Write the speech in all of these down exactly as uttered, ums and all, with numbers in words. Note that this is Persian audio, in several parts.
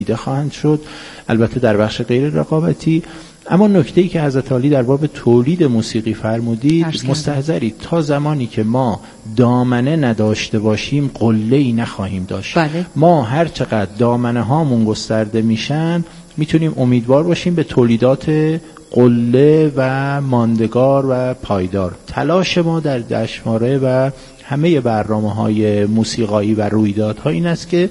دیده خواهند شد، البته در بخش غیر رقابتی. اما نکته‌ای که حضرت عالی در باب تولید موسیقی فرمودید مستحضرید، تا زمانی که ما دامنه نداشته باشیم قله‌ای نخواهیم داشت. بله. ما هر چقدر دامنه هامون گسترده میشن میتونیم امیدوار باشیم به تولیدات قله و ماندگار و پایدار. تلاش ما در جشنواره و همه برنامه‌های موسیقایی و رویدادها این است که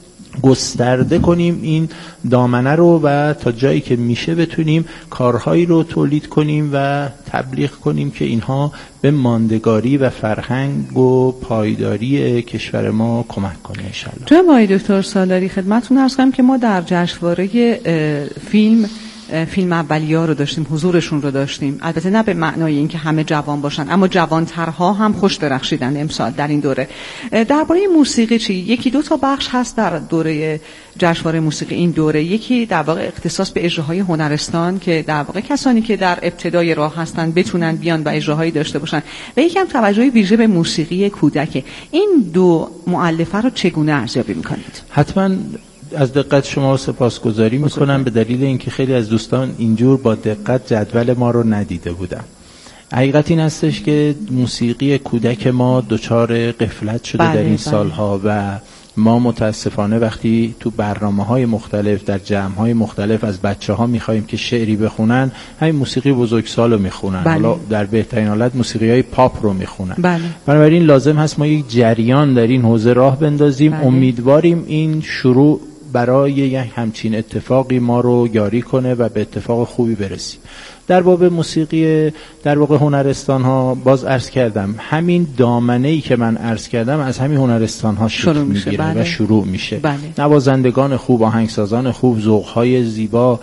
گسترده کنیم این دامنه رو و تا جایی که میشه بتونیم کارهایی رو تولید کنیم و تبلیغ کنیم که اینها به ماندگاری و فرهنگ و پایداری کشور ما کمک کنه ان شاء الله. جناب آقای دکتر سالاری خدمتتون عرض کنم که ما در جشنواره فیلم فیلم اولیه‌ها رو داشتیم، حضورشون رو داشتیم، البته نه به معنای اینکه همه جوان باشن، اما جوانترها هم خوش درخشیدن امسال در این دوره. درباره موسیقی چی؟ یکی دو تا بخش هست در دوره جشنواره موسیقی این دوره. یکی در واقع اختصاص به اجراهای هنرستان که در واقع کسانی که در ابتدای راه هستن بتونن بیان و اجراهایی داشته باشن، و یکی هم توجه ویژه به موسیقی کودک. این دو مؤلفه رو چگونه ارزیابی می‌کنید؟ حتما از دقت شما سپاسگزاری میکنم، به دلیل اینکه خیلی از دوستان اینجور با دقت جدول ما رو ندیده بودن. حقیقت این هستش که موسیقی کودک ما دچار غفلت شده بله، در این بله. سالها و ما متاسفانه وقتی تو برنامه‌های مختلف در جمع‌های مختلف از بچه‌ها می‌خوایم که شعری بخونن، همین موسیقی بزرگسال رو می‌خونن. بله. حالا در بهترین حالت موسیقی‌های پاپ رو می‌خونن. بله. بنابراین لازم هست ما یک جریان در این حوزه راه بندازیم. بله. امیدواریم این شروع برای یک همچین اتفاقی ما رو یاری کنه و به اتفاق خوبی برسیم. در باب موسیقی در واقع هنرستان ها باز عرض کردم، همین دامنه‌ای که من عرض کردم از همین هنرستان ها شروع میگیره بله. و شروع میشه. بله. نوازندگان خوب، آهنگسازان خوب، ذوق‌های زیبا،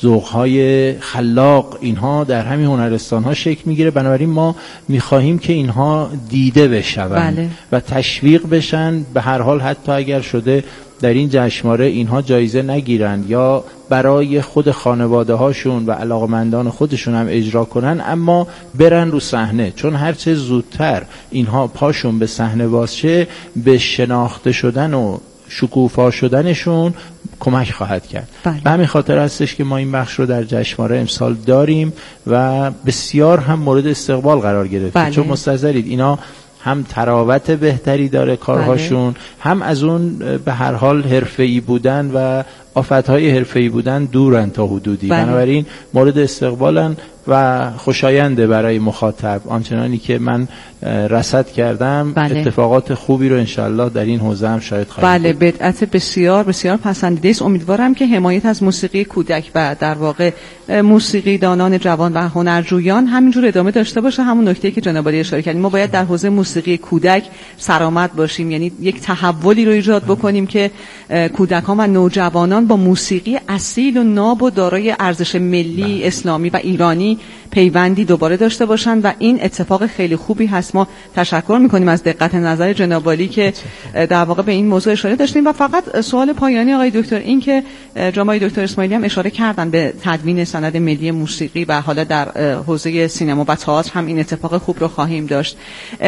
ذوق‌های خلاق، اینها در همین هنرستان ها شکل میگیره. بنابراین ما میخواهیم که اینها دیده بشن بله. و تشویق بشن. به هر حال حتی اگر شده در این جشنواره اینها جایزه نگیرن یا برای خود خانواده هاشون و علاقمندان خودشون هم اجرا کنن، اما برن رو صحنه، چون هرچه زودتر اینها پاشون به صحنه باشه به شناخته شدن و شکوفا شدنشون کمک خواهد کرد. بله. به همین خاطر هستش که ما این بخش رو در جشنواره امسال داریم و بسیار هم مورد استقبال قرار گرفته. بله. چون مستحضرید اینا هم تراوت بهتری داره کارهاشون، بله. هم از اون به هر حال حرفه‌ای بودن و آفتهای حرفه‌ای بودن دورن تا حدودی. بله. بنابراین مورد استقبالن و خوشاینده برای مخاطب. آنچنانی که من رصد کردم بله. اتفاقات خوبی رو انشالله در این حوزه هم شاید خواهیم بله، بدعت بسیار بسیار پسندیده است. امیدوارم که حمایت از موسیقی کودک و در واقع موسیقی دانان جوان و هنرجویان همینجور ادامه داشته باشه. همون نکته‌ای که جناب عالی اشاره کردیم، ما باید در حوزه موسیقی کودک سرآمد باشیم، یعنی یک تحولی رو ایجاد بکنیم که کودکان و نوجوانان با موسیقی اصیل و ناب و دارای ارزش ملی بله. اسلامی و ایرانی پیوندی دوباره داشته باشند و این اتفاق خیلی خوبی هست. ما تشکر میکنیم از دقت نظر جناب عالی که در واقع به این موضوع اشاره داشتیم. و فقط سوال پایانی آقای دکتر، این که جناب آقای دکتر اسماعیلی هم اشاره کردن به تدوین سند ملی موسیقی و حالا در حوزه سینما و تئاتر هم این اتفاق خوب رو خواهیم داشت.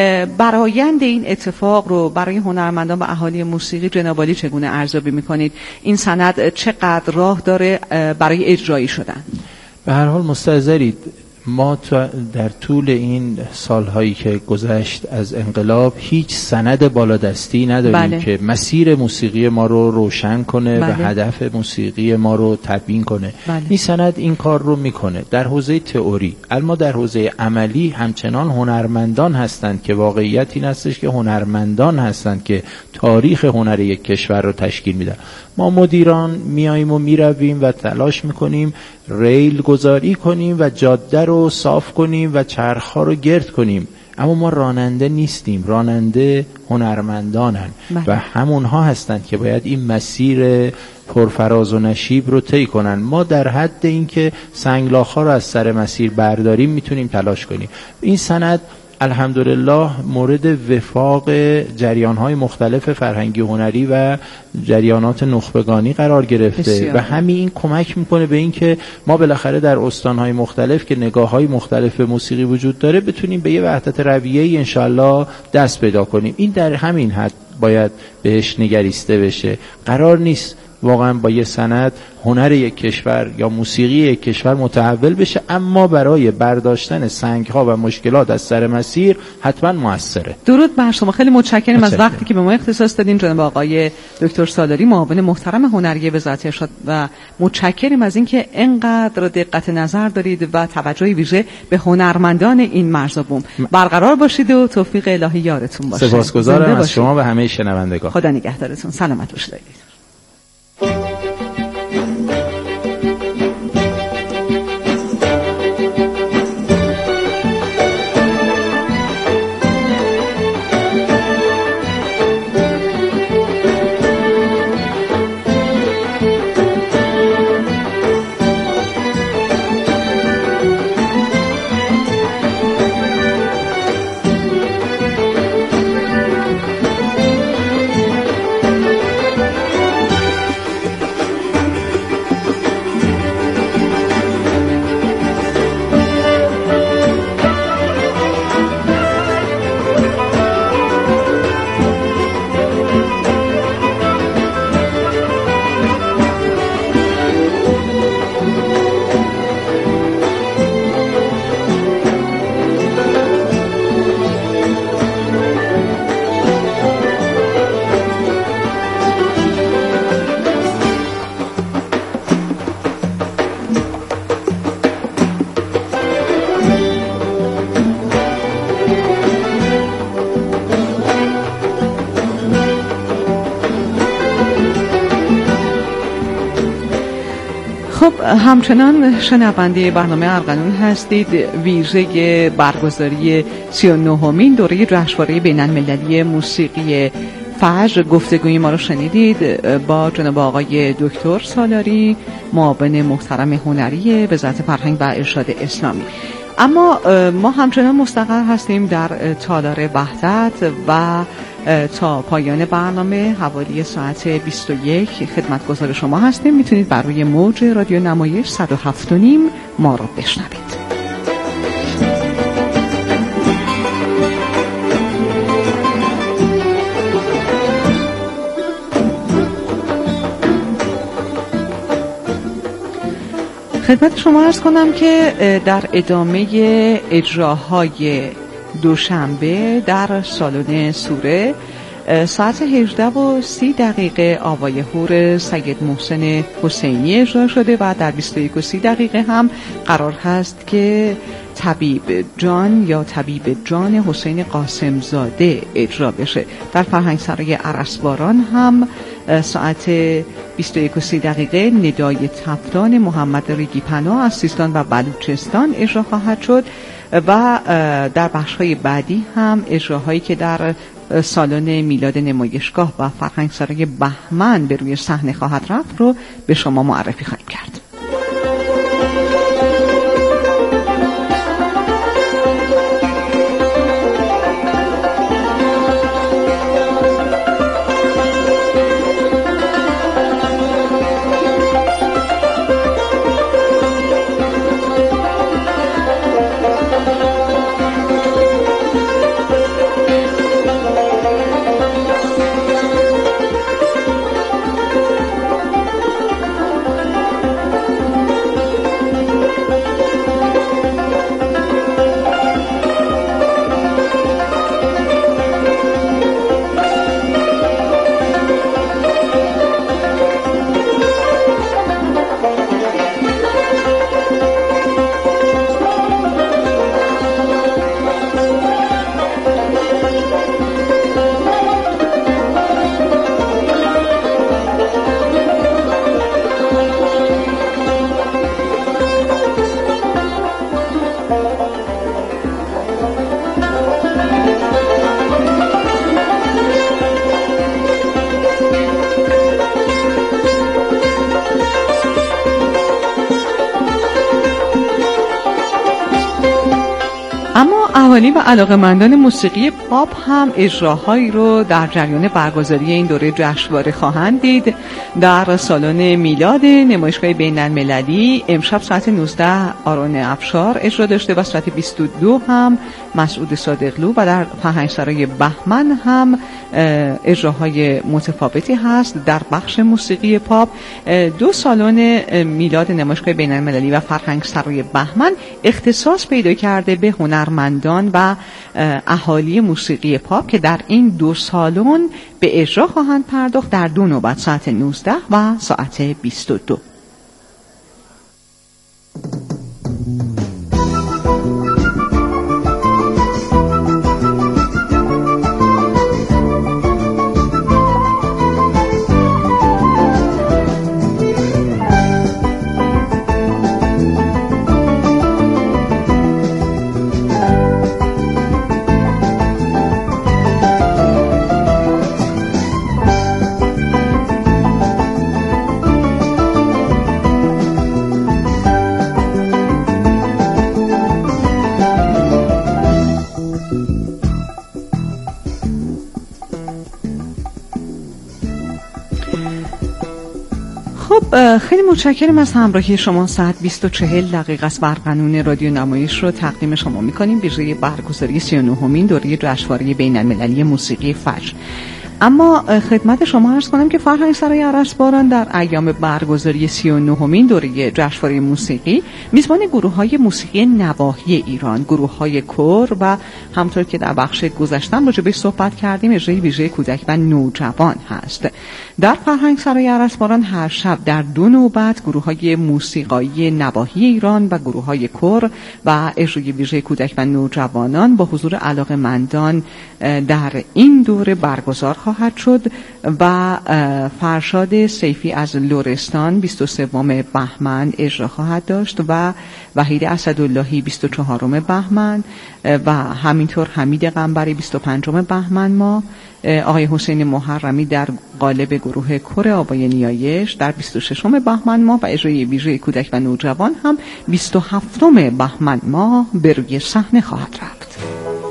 برآیند این اتفاق رو برای هنرمندان و اهالی موسیقی جناب عالی چگونه ارزیابی میکنید؟ این سند چقدر راه داره برای اجرایی شدن؟ به هر حال مستحضرید ما در طول این سالهایی که گذشت از انقلاب هیچ سند بالادستی نداریم بله. که مسیر موسیقی ما رو روشن کنه بله. و هدف موسیقی ما رو تبیین کنه. بله. این سند این کار رو میکنه در حوزه تئوری، اما در حوزه عملی همچنان هنرمندان هستند که واقعیت این هستش که هنرمندان هستند که تاریخ هنر یک کشور رو تشکیل میدن. ما مدیران میاییم و میرویم و تلاش میکنیم ریل گذاری کنیم و جاده رو صاف کنیم و چرخها رو گرد کنیم، اما ما راننده نیستیم. راننده هنرمندانن بله. و همونها هستند که باید این مسیر پرفراز و نشیب رو طی کنن. ما در حد اینکه سنگلاخ‌ها رو از سر مسیر برداریم میتونیم تلاش کنیم. این سند الحمدلله مورد وفاق جریان‌های مختلف فرهنگی و هنری و جریانات نخبگانی قرار گرفته بسیار. و همین این کمک میکنه به این که ما بالاخره در استان‌های مختلف که نگاه‌های مختلف به موسیقی وجود داره بتونیم به یه وحدت رویه‌ای انشالله دست پیدا کنیم. این در همین حد باید بهش نگریسته بشه. قرار نیست واقعا با یه سند هنر یک کشور یا موسیقی یک کشور متحول بشه، اما برای برداشتن سنگ‌ها و مشکلات از سر مسیر حتما موثره. درود بر شما، خیلی متشکرم از وقتی که به ما اختصاص دادین جناب آقای دکتر سالاری، معاون محترم هنری وزارت ارشاد، و متشکرم از اینکه انقدر دقت نظر دارید و توجه ویژه به هنرمندان این مرزبوم. برقرار باشید و توفیق الهی یارتون باشه. سپاسگزارم از شما و همه شنوندگان. خدا نگهدارتون. سلامت باشید. همچنان شنونده برنامه ارغنون هستید. ویژه برگزاری سی و نهمین دوره جشنواره بین‌المللی موسیقی فجر گفتگوی ما رو شنیدید با جناب آقای دکتر سالاری، معاون محترم هنری وزارت فرهنگ و ارشاد اسلامی. اما ما همچنان مستقر هستیم در تالار وحدت و تا پایان برنامه حوالی ساعت بیست و یک خدمتگزار شما هستیم. میتونید بر روی موج رادیو نمایش صد و هفت و نیم ما رو بشنوید. خدمت شما عرض کنم که در ادامه اجراهای دوشنبه در سالن سوره ساعت هجده و سی دقیقه آوای هور سید محسن حسینی اجرا شده و در بیست و یک و سی دقیقه هم قرار هست که طبیب جان یا طبیب جان حسین قاسم زاده اجرا بشه. در فرهنگسرای ارسباران هم ساعت بیست و یک و سی دقیقه ندای تفدان محمد ریگی پناه از سیستان و بلوچستان اجرا خواهد شد و در بخش‌های بعدی هم اجراهایی که در سالن میلاد نمایشگاه و فرهنگسرای بهمن به روی صحنه خواهد رفت رو به شما معرفی خواهیم کرد. اهالی و علاقه‌مندان موسیقی پاپ هم اجراهایی رو در جریان برگزاری این دوره جشنواره خواهند دید. در سالن میلاد نمایشگاه بین‌المللی امشب ساعت نوزده آرون افشار اجرا داشته و ساعت بیست و دو هم مسعود صادقلو و در فرهنگسرای بهمن هم اجراهای متفاوتی هست. در بخش موسیقی پاپ دو سالن میلاد نمایشگاه بین‌المللی و فرهنگسرای بهمن اختصاص پیدا کرده به هنرمندان و اهالی موسیقی پاپ که در این دو سالن به اجرا خواهند پرداخت در دو نوبت، ساعت نوزده و ساعت بیست و دو. خیلی متشکرم از همراهی شما. ساعت بیست و چهل دقیقه است. برقانون رادیو نمایش رو تقدیم شما می‌کنیم به جای برگزاری سی و نهمین دوره جشنواره بین‌المللی موسیقی فجر. اما خدمت شما عرض کنم که فرهنگسرای ارسباران در ایام برگزاری سی و نهمین دوره جشنواره موسیقی میزبان گروه‌های موسیقی نواحی ایران، گروه‌های کور و همطور که در بخش گذشتم راجع بهش صحبت کردیم اجرای ویژه کودک و نوجوان هست. در فرهنگسرای ارسباران هر شب در دو نوبت گروه‌های موسیقایی نواحی ایران و گروه‌های کور و اجرای ویژه کودک و نوجوانان با حضور علاقه‌مندان در این دوره برگزار خواهد شد و فرشاد سیفی از لرستان بیست و سوم بهمن اجرا خواهد داشت و وحید اسداللهی بیست و چهارم بهمن و همینطور حمید قنبری بیست و پنجم بهمن ما، آقای حسین محرمی در قالب گروه کور آبای نیایش در بیست و ششم بهمن ما و اجرای ویژه کودک و نوجوان هم بیست و هفتم بهمن ما به روی صحنه خواهد رفت.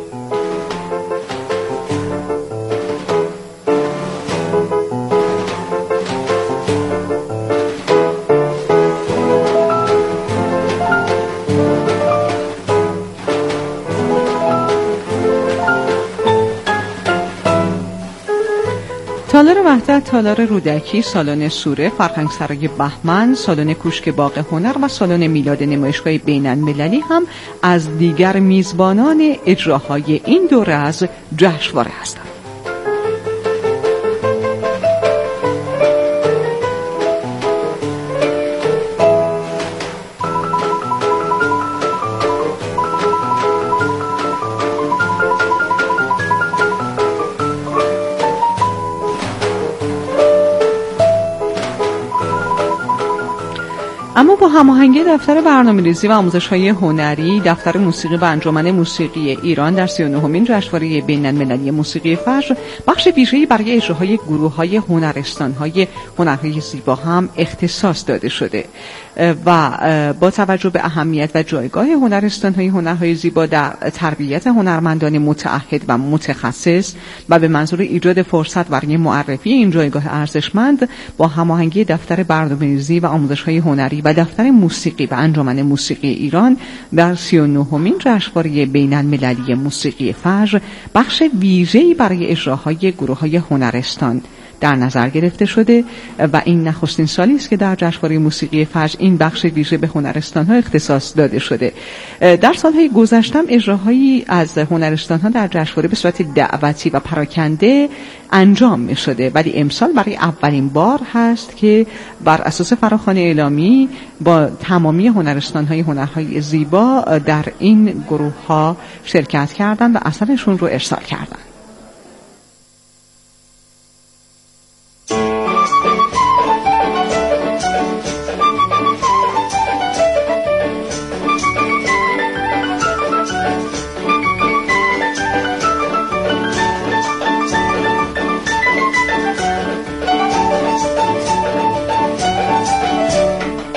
تالار وحدت، تالار رودکی، سالن سوره، فرهنگسرای بهمن، سالن کوشک باغ هنر و سالن میلاد نمایشگاه بین‌المللی هم از دیگر میزبانان اجراهای این دوره از جشنواره هستند. اما با هماهنگی دفتر برنامه‌ریزی و آموزش‌های هنری، دفتر موسیقی و انجمن موسیقی ایران در سی و نهمین جشنواره بین‌المللی موسیقی فجر بخش ویژه‌ای برای اجراهای گروه‌های هنرستان‌های هنرهای زیبا هم اختصاص داده شده و با توجه به اهمیت و جایگاه هنرستان‌های هنرهای زیبا در تربیت هنرمندان متعهد و متخصص و به منظور ایجاد فرصت برای معرفی این جایگاه ارزشمند، با هماهنگی دفتر برنامه‌ریزی و آموزش‌های هنری و دفتر موسیقی و انجمن موسیقی ایران در سی و نهمین جشنواره بین‌المللی موسیقی فجر بخش ویژه‌ای برای اجراهای گروه‌های هنرستان در نظر گرفته شده و این نخستین سالی است که در جشنواره موسیقی فجر این بخش ویژه به هنرستان‌ها اختصاص داده شده. در سال‌های گذشته اجراهایی از هنرستان‌ها در جشنواره به صورت دعوتی و پراکنده انجام می‌شده، ولی امسال برای اولین بار هست که بر اساس فراخوان اعلامی با تمامی هنرستان‌های هنرهای زیبا در این گروه‌ها شرکت کردند و اثرشون رو ارسال کردند.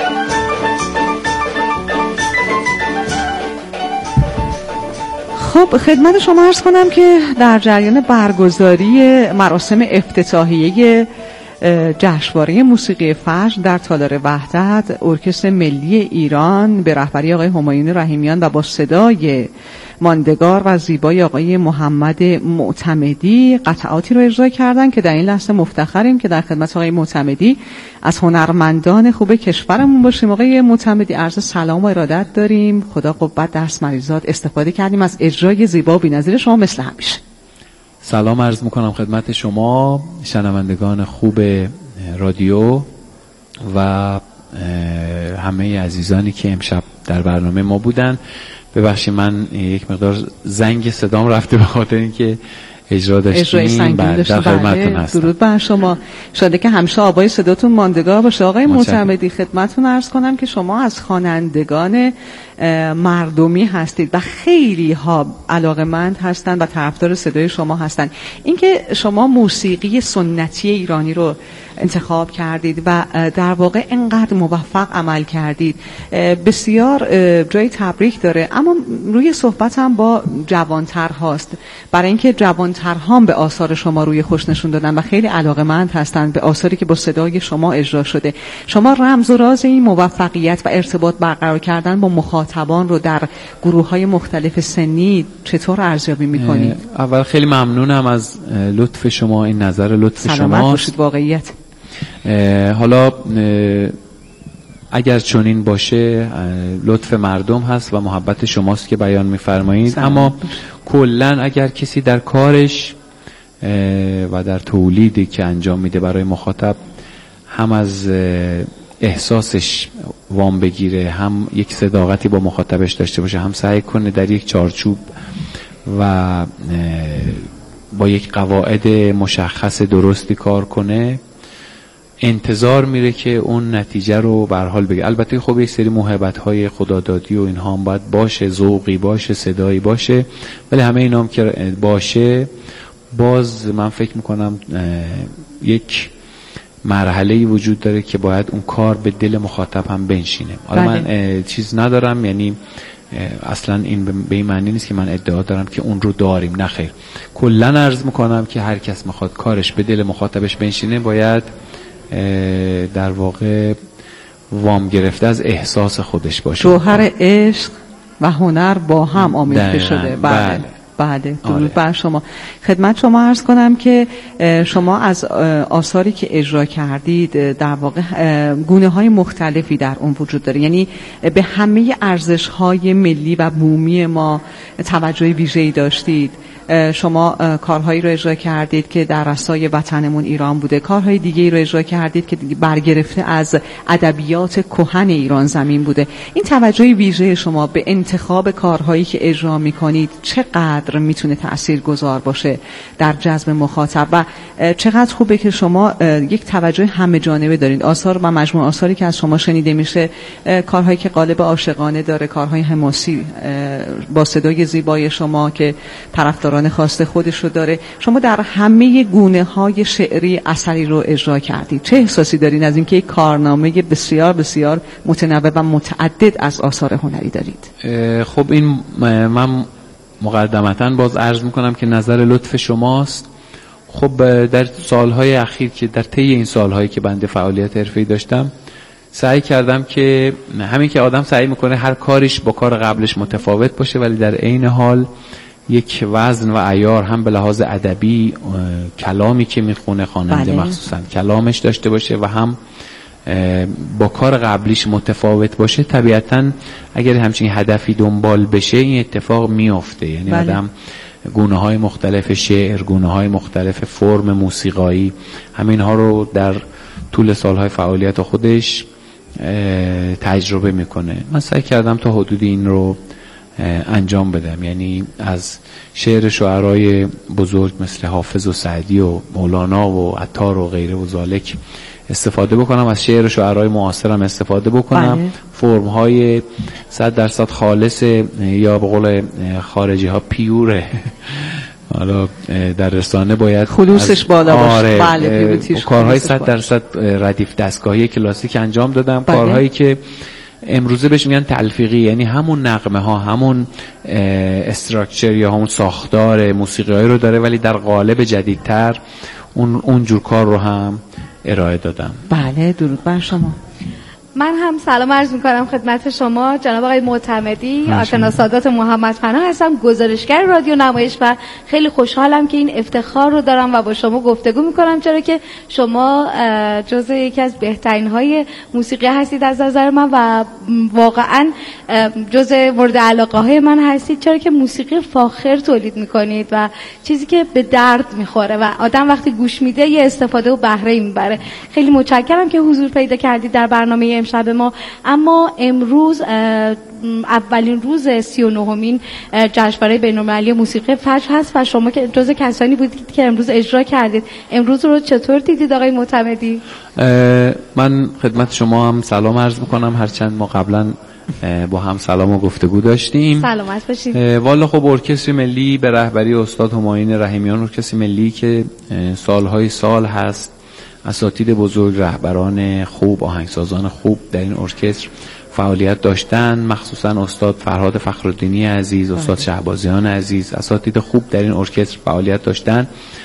خب خب خدمت شما عرض کنم که در جریان برگزاری مراسم افتتاحیه جشنواره موسیقی فجر در تالار وحدت، ارکستر ملی ایران به رهبری آقای همایون رحیمیان و با صدای ماندگار و زیبای آقای محمد معتمدی قطعاتی رو اجرا کردن که در این لحظه مفتخریم که در خدمت آقای معتمدی از هنرمندان خوب کشورمون باشیم. آقای معتمدی عرض سلام و ارادت داریم. خدا قوت درس مریضات. استفاده کردیم از اجرای زیبا و بی‌نظیر شما مثل همیشه. سلام عرض میکنم خدمت شما شنوندگان خوب رادیو و همه عزیزانی که امشب در برنامه ما بودن. ببخشید من یک مقدار زنگ صدام رفته به خاطر اینکه اجرا داشتیم. در خدمتتون هستم. درود بر شما. شاده که همیشه آبای صداتون ماندگار باشه. آقای معتمدی خدمتتون عرض کنم که شما از خوانندگان مردمی هستید و خیلی ها علاقه‌مند هستند و طرفدار صدای شما هستند. اینکه شما موسیقی سنتی ایرانی رو انتخاب کردید و در واقع انقدر موفق عمل کردید بسیار جای تبریک داره. اما روی صحبت هم با جوانتر هاست، برای اینکه جوانتر هم به آثار شما روی خوش نشون دادن و خیلی علاقه‌مند هستند به آثاری که با صدای شما اجرا شده. شما رمز و راز این موفقیت و ارتباط برقرار کردن با مخاطبان رو در گروه‌های مختلف سنی چطور ارزیابی می‌کنید؟ اول خیلی ممنونم از لطف شما، این نظر لطف شما. باشید. واقعیت حالا اگر چنین باشه لطف مردم هست و محبت شماست که بیان می‌فرمایید، اما کلاً اگر کسی در کارش و در تولیدی که انجام میده برای مخاطب هم از احساسش وام بگیره، هم یک صداقتی با مخاطبش داشته باشه، هم سعی کنه در یک چارچوب و با یک قواعد مشخص درستی کار کنه، انتظار میره که اون نتیجه رو به هر حال بگه. البته خب یک سری موهبت‌های خدادادی و اینها هم باید باشه، ذوقی باشه، صدایی باشه، ولی همه اینا هم که باشه باز من فکر میکنم یک مرحله‌ای وجود داره که باید اون کار به دل مخاطب هم بنشینه. حالا من چیز ندارم، یعنی اصلا این به این معنی نیست که من ادعا دارم که اون رو داریم، نه خیر. کلاً عرض میکنم که هر کس میخواد کارش به دل مخاطبش بنشینه باید در واقع وام گرفته از احساس خودش باشه. جوهر عشق و هنر با هم آمیخته شده. بله بله. درود بر شما. خدمت شما عرض کنم که شما از آثاری که اجرا کردید در واقع گونه های مختلفی در اون وجود داره، یعنی به همه ارزش های ملی و بومی ما توجه ویژه‌ای داشتید. شما کارهایی رو اجرا کردید که در راستای وطنمون ایران بوده، کارهای دیگه‌ای رو اجرا کردید که برگرفته از ادبیات کهن ایران زمین بوده. این توجه ویژه شما به انتخاب کارهایی که اجرا می‌کنید چقدر میتونه تاثیرگذار باشه در جذب مخاطب و چقدر خوبه که شما یک توجه همه جانبه دارید. آثار و مجموع آثاری که از شما شنیده میشه کارهایی که قالب عاشقانه داره، کارهای حماسی با صدای زیبای شما که طرفداران خاص خودش رو داره. شما در همه گونه های شعری اثری رو اجرا کردید. چه احساسی دارین از اینکه یک کارنامه بسیار بسیار متنوع و متعدد از آثار هنری دارید؟ خب این من مقدمتاً باز عرض میکنم که نظر لطف شماست. خب در سالهای اخیر که در طی این سالهایی که بنده فعالیت حرفه‌ای داشتم سعی کردم که همین که آدم سعی میکنه هر کارش با کار قبلش متفاوت باشه، ولی در عین حال یک وزن و عیار هم به لحاظ ادبی کلامی که میخونه خواننده مخصوصا کلامش داشته باشه و هم با کار قبلیش متفاوت باشه. طبیعتاً اگر همچین هدفی دنبال بشه این اتفاق میفته، یعنی بله. آدم گونه های مختلف شعر، گونه های مختلف فرم موسیقایی، همین ها رو در طول سالهای فعالیت خودش تجربه میکنه. من سعی کردم تا حدودی این رو انجام بدم، یعنی از شعر شعرهای بزرگ مثل حافظ و سعدی و مولانا و عطار و غیره و ذالک استفاده بکنم، از شعر شعرهای معاصرم استفاده بکنم، فرم‌های صد درصد خالص یا به قول خارجی ها پیوره. حالا در رسانه باید خلوصش بالا باشه. بله کارهای صد درصد ردیف دستگاهی کلاسیک انجام دادم. بله. کارهایی که امروزه بهش میگن تلفیقی، یعنی همون نغمه ها، همون استراکچر یا همون ساختار موسیقیایی رو داره ولی در قالب جدیدتر اون اونجور کار رو هم ارائه دادم. بله، درود بر شما. من هم سلام عرض میکنم خدمت شما جناب آقای معتمدی. آشنا سادات محمد پناه هستم، گزارشگر رادیو نمایش و خیلی خوشحالم که این افتخار رو دارم و با شما گفتگو میکنم، چرا که شما جزء یکی از بهترین های موسیقی هستید از نظر من و واقعا جزء مورد علاقه های من هستید، چرا که موسیقی فاخر تولید میکنید و چیزی که به درد میخوره و آدم وقتی گوش میده یه استفاده و بهره میبره. خیلی متشکرم که حضور پیدا کردید در برنامه امشب ما. اما امروز اولین روز سی و نهمین جشنواره بین‌المللی موسیقی فجر هست و شما که جزء کسانی بودید که امروز اجرا کردید. امروز رو چطور دیدید آقای معتمدی؟ من خدمت شما هم سلام عرض میکنم، هرچند ما قبلا با هم سلام و گفتگو داشتیم. سلامت باشید. والا خب ارکستر ملی به رهبری استاد همایون رحیمیان، ارکستر ملی که سالهای سال هست اساتید بزرگ، رهبران خوب، آهنگسازان خوب در این ارکستر فعالیت داشتن، مخصوصا استاد فرهاد فخرالدینی عزیز، استاد شهبازیان عزیز، اساتید خوب در این ارکستر فعالیت داشتن.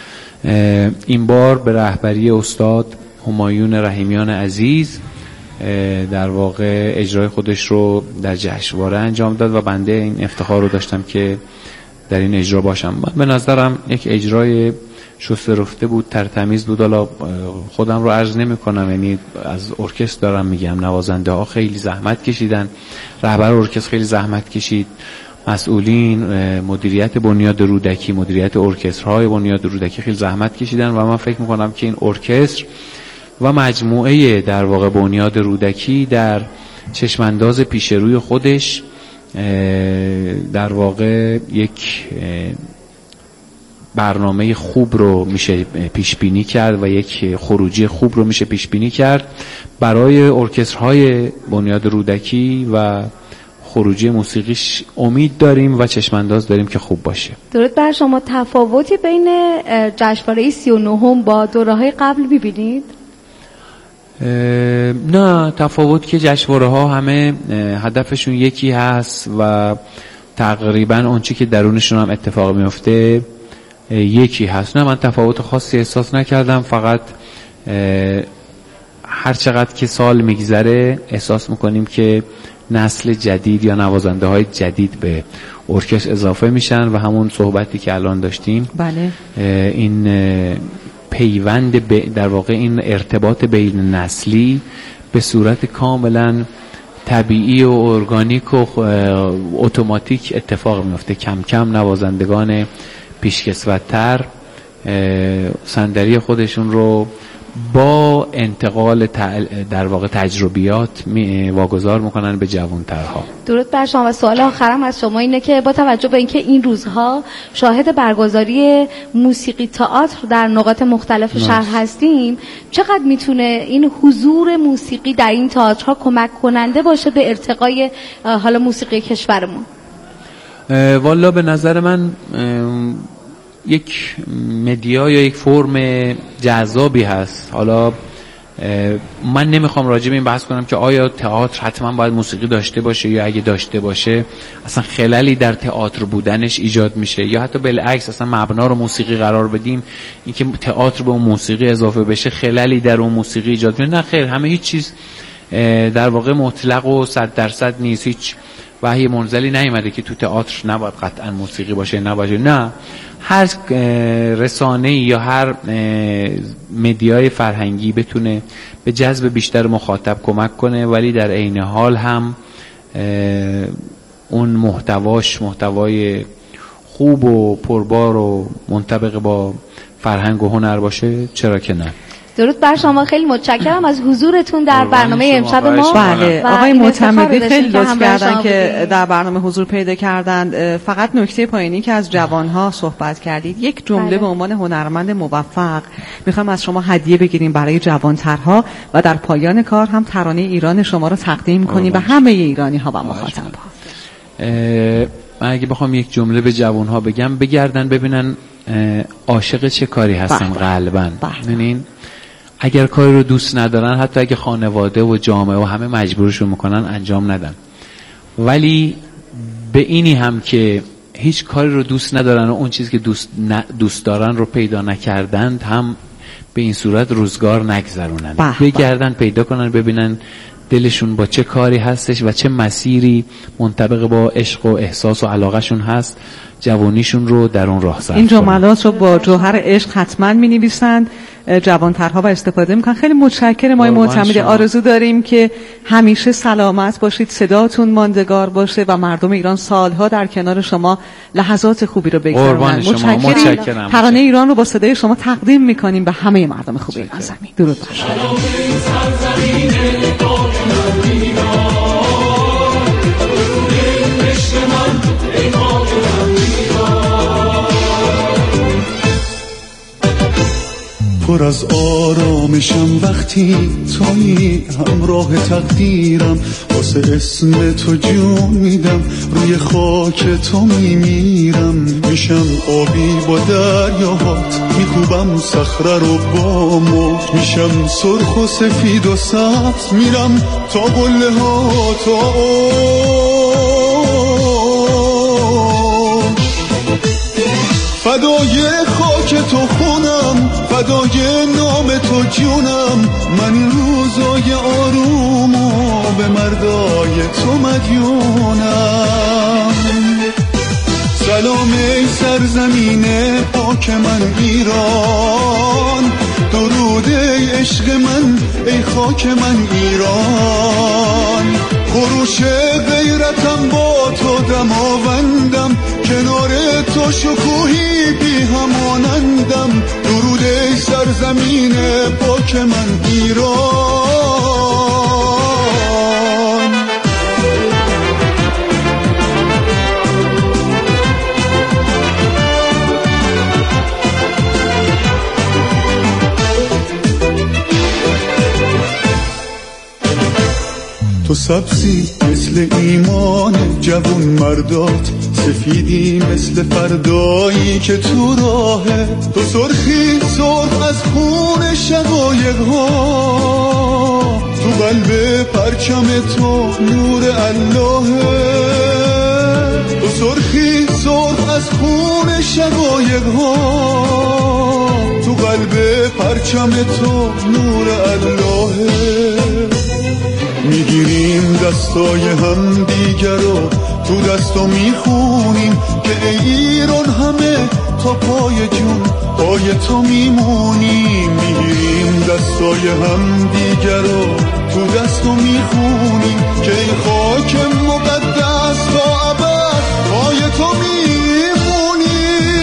این بار به رهبری استاد همایون رحیمیان عزیز در واقع اجرای خودش رو در جشنواره انجام داد و بنده این افتخار رو داشتم که در این اجرا باشم. به نظرم یک اجرای شسته رفته بود، ترتمیز بود. حالا خودم رو عرض نمی کنم، یعنی از ارکستر دارم میگم، نوازنده ها خیلی زحمت کشیدن، رهبر ارکستر خیلی زحمت کشید، مسئولین، مدیریت بنیاد رودکی، مدیریت ارکسترهای بنیاد رودکی خیلی زحمت کشیدن و من فکر میکنم که این ارکستر و مجموعه در واقع بنیاد رودکی در چشمانداز پیش روی خودش در واقع یک برنامه خوب رو میشه پیش بینی کرد و یک خروجی خوب رو میشه پیش بینی کرد برای ارکسترهای بنیاد رودکی و خروجی موسیقیش. امید داریم و چشمانداز داریم که خوب باشه. درود بر شما. تفاوتی بین جشنواره سی و نهم با دوره‌های قبل می‌بینید؟ نه، تفاوت که جشنواره ها همه هدفشون یکی هست و تقریبا آنچه که درونشون هم اتفاق میفته یکی هست. نه، من تفاوت خاصی احساس نکردم، فقط هر چقدر که سال میگذره احساس میکنیم که نسل جدید یا نوازنده های جدید به ارکستر اضافه میشن و همون صحبتی که الان داشتیم، بله، این پیوند در واقع این ارتباط بین نسلی به صورت کاملا طبیعی و ارگانیک و اتوماتیک اتفاق میفته. کم کم نوازندگان پیشکسوت‌تر صندلی خودشون رو با انتقال در واقع تجربیات واگذار میکنن به جوانترها. درود بر شما. و سوال آخرم از شما اینه که با توجه به اینکه این روزها شاهد برگزاری موسیقی تئاتر در نقاط مختلف شهر هستیم، چقدر میتونه این حضور موسیقی در این تئاترها کمک کننده باشه به ارتقای حالا موسیقی کشورمون؟ والا به نظر من یک مدیا یا یک فرم جذابی هست. حالا من نمیخوام راجع به این بحث کنم که آیا تئاتر حتما باید موسیقی داشته باشه یا اگه داشته باشه اصلا خللی در تئاتر بودنش ایجاد میشه، یا حتی بالعکس اصلا مبنا رو موسیقی قرار بدیم اینکه تئاتر به اون موسیقی اضافه بشه خللی در اون موسیقی ایجاد میشه. نه خیر، همه هیچ چیز در واقع مطلق و صد درصد نیست. هیچ وحی منزلی نیامده که تو تئاتر نباید قطعا موسیقی باشه نباشه. نه، هر رسانه‌ای یا هر مدیای فرهنگی بتونه به جذب بیشتر مخاطب کمک کنه، ولی در عین حال هم اون محتواش محتوای خوب و پربار و منطبق با فرهنگ و هنر باشه، چرا که نه. درود بر شما. خیلی متشکرم از حضورتون در برنامه امشب ما. بله، آقای معتمدی خیلی لطف کردن که در برنامه حضور پیدا کردند. فقط نکته پایینی که از جوانها صحبت کردید، یک جمله بله. به عنوان هنرمند موفق میخوام از شما هدیه بگیریم برای جوانترها و در پایان کار هم ترانه ایران شما رو تقدیم کنیم به همه ایرانی ها و مخاطبها. من اگه بخوام یک جمله به جوانها بگم، بگردن ببینن عاشق چه کاری هستن قلباً. ببینین اگر کاری رو دوست ندارن، حتی اگه خانواده و جامعه و همه مجبورشون میکنن انجام ندن. ولی به اینی هم که هیچ کاری رو دوست ندارن و اون چیزی که دوست, دوست دارن رو پیدا نکردند، هم به این صورت روزگار نگذرونن. بگردن پیدا کنن، ببینن دلشون با چه کاری هستش و چه مسیری منطبق با عشق و احساس و علاقهشون هست، جوانیشون رو در اون راه صرف کنن. این جملات رو با جوهر عشق حتما می‌نویسند جوانترها و استفاده میکنن. خیلی متشکرم آقای معتمدی. آرزو داریم که همیشه سلامت باشید، صداتون ماندگار باشه و مردم ایران سالها در کنار شما لحظات خوبی رو بگذرونن. متشکرم. ترانه ایران رو با صدای شما تقدیم میکنیم به همه مردم خوب ایران زمین. درود بر شما. پر از آرامشم وقتی تویی، همراه تقدیرم واسه اسم تو جون میدم، روی خاک تو میمیرم، میشم آبی با دریاهات، میکوبم صخره رو با موج، میشم سرخ و سفید و سبز، میرم تا قله ها تا فدای خاک تو خونم، فدای نام تو جونم، من این روزای آرومو به مردای تو مدیونم. سلام ای سرزمین پاک من ایران، درود ای عشق من ای خاک من ایران، خروش غیرتم با تو دماوندم، کنار تو شکوهی بی همانندم، درود ای سرزمین پاک من ایران. تو سبزی مثل ایمان جوون مردات، سفیدی مثل فردایی که تو راهه، تو سرخی سرخ از خون شقایق ها، تو قلب پرچم تو نور اللهه، تو سرخی سرخ از خون شقایق ها، تو قلب پرچم تو نور اللهه. میگیریم دستای هم دیگر رو تو دستو میخونیم که ای ایران همه تا پای جون پای تو میمونیم، میگیریم دستای هم دیگر رو تو دستو میخونیم که ای خاک مقدس تا ابد پای تو میمونیم.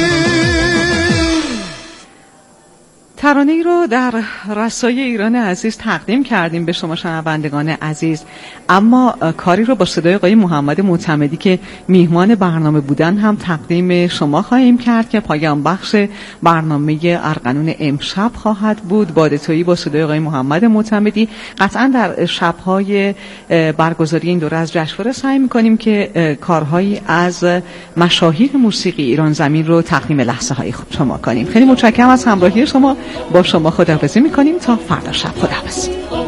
ترانه ای رو در رسای ایران عزیز تقدیم کردیم به شما شنوندگان عزیز، اما کاری رو با صدای آقای محمد معتمدی که میهمان برنامه بودن هم تقدیم شما خواهیم کرد که پایان بخش برنامه ارغنون امشب خواهد بود. بادتویی با صدای آقای محمد معتمدی. قطعا در شب‌های برگزاری این دوره از جشنواره سعی می‌کنیم که کارهایی از مشاهیر موسیقی ایران زمین رو تقدیم لحظه های شما کنیم. خیلی متشکرم از همراهی شما. با شما خداحافظی می‌کنیم تا فردا شب. خداحافظ.